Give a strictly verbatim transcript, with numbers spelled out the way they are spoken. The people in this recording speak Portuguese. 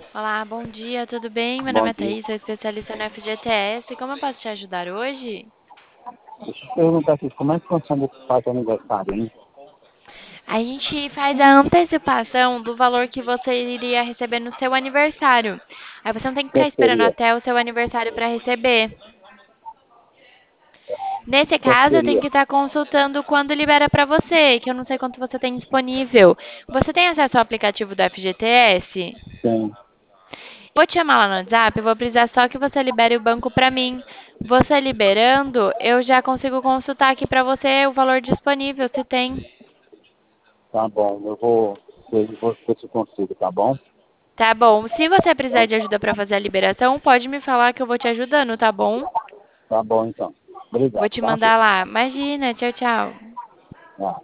Olá, bom dia, tudo bem? Meu nome Bom é dia. Thaís, sou especialista no F G T S. Como eu posso te ajudar hoje? Deixa eu te perguntar aqui, como é que funciona esse parque aniversário, hein? A gente faz a antecipação do valor que você iria receber no seu aniversário. Aí você não tem que ficar Quanto esperando seria? até o seu aniversário para receber. Nesse Quanto caso, eu tenho seria? que estar consultando quando libera para você, que eu não sei quanto você tem disponível. Você tem acesso ao aplicativo do F G T S? Tem. Vou te chamar lá no WhatsApp, eu vou precisar só que você libere o banco para mim. Você liberando, eu já consigo consultar aqui para você o valor disponível, se tem. Tá bom, eu vou ver, vou ver se eu consigo, tá bom? Tá bom. Se você precisar Então, de ajuda para fazer a liberação, pode me falar que eu vou te ajudando, tá bom? tá bom então. Vou Obrigado, te tá? mandar lá. Imagina, tchau, tchau. Ah.